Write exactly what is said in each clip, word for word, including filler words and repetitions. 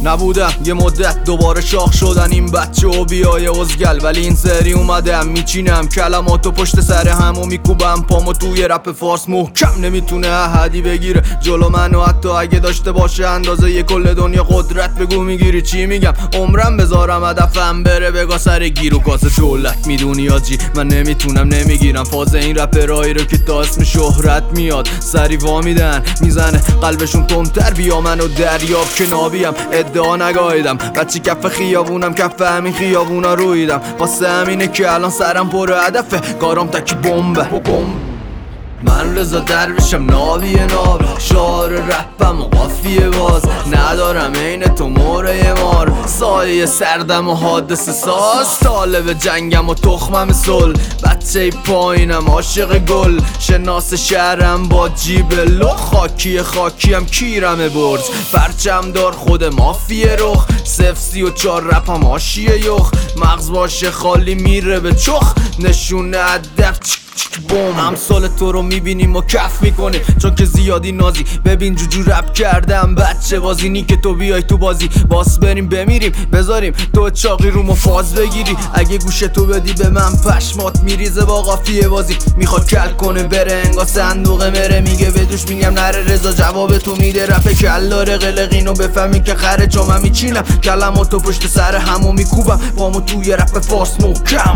نبودم یه مدت دوباره شاخ شدن این بچه و بیای ازگل، ولی این سری اومدم میچینم کلماتو پشت سر هم و میکوبم پامو توی رپ فارس محکم. نمیتونه احدی بگیره جلو منو، حتی اگه داشته باشه اندازه یه کل دنیا قدرت. بگو میگیری چی میگم؟ عمرم بذارم هدفم بره بگا سر گیر و کاسه دولت. میدونی آجی من نمیتونم نمیگیرم فاز این رپرایی رو که تا اسم شهرت میاد سری وا میدن میزنه قلبشون تندتر. بیا منو دریاب که نابیم ادعا نگاهیدم، بچه کف خیابونم کف همین خیابونا رویدم. واسه همینه که الان سرم پر هدفه، کارم تکی بمبه. من رضا درویشم ناوی ناب، شعار رپم و قافیه باز. ندارم عین تو موره مار، سایه سردم و حادثه ساز. طالب جنگم و تخمم سل، بچه پایینم عاشق گل. شناس شهرم با جیب لخ، خاکی خاکیم کیرم برج. پرچم دار خود مافیه رخ، صف سی و چار رپم آشیه یخ. مغز باشه خالی میره به چخ، نشونه هدف بوم. همسال تو رو میبینیم و کف میکنیم چون که زیادی نازی. ببین جوجو رپ کردم بچه بازی، نی که تو بیای تو بازی باس بریم بمیریم بذاریم تو چاقی رو مفاز بگیری. اگه گوش تو بدی به من پشمات میریزه با قافیه بازی. میخواد کل کنه بره انگا صندوق مره، میگه بدوش میگم نره رضا جواب تو میده. رپ کلاره قلقینو بفهمی که خره چون من میچینم کلماتو پشت سر همو میکوبم پامو توی رپ فارس محکم.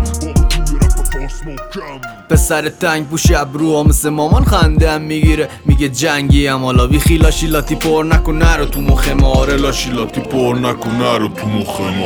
پسر تنگ پوش ابروها مثل مامان خندم میگیره، میگه جنگی ام حالا بی خیلا شیلاتی پر نکن نرو تو مخ ما. آره لاشیلاتی پر نکن نرو تو مخ ما.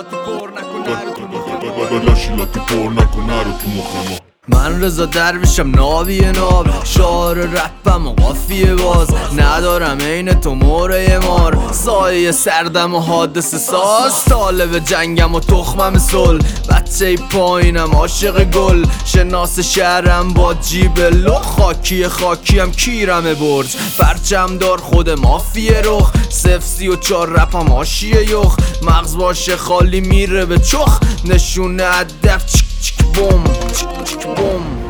لاشیلاتی پر نکن نرو تو مخ ما. من رضا درویشم ناوی ناب، شعار رپم و قافیه باز. ندارم عین تو موره مار، سایه سردم و حادثه ساز. طالب جنگم و تخمم سل، بچه پایینم عاشق گل. شناس شهرم با جیب لخ، خاکی خاکیم کیرم برج. پرچم دار خود مافیه رخ، صف سی و چار رپم آشیه یخ. مغز باشه خالی میره به چخ، نشونه هدف چک چک بوم چک چک بوم.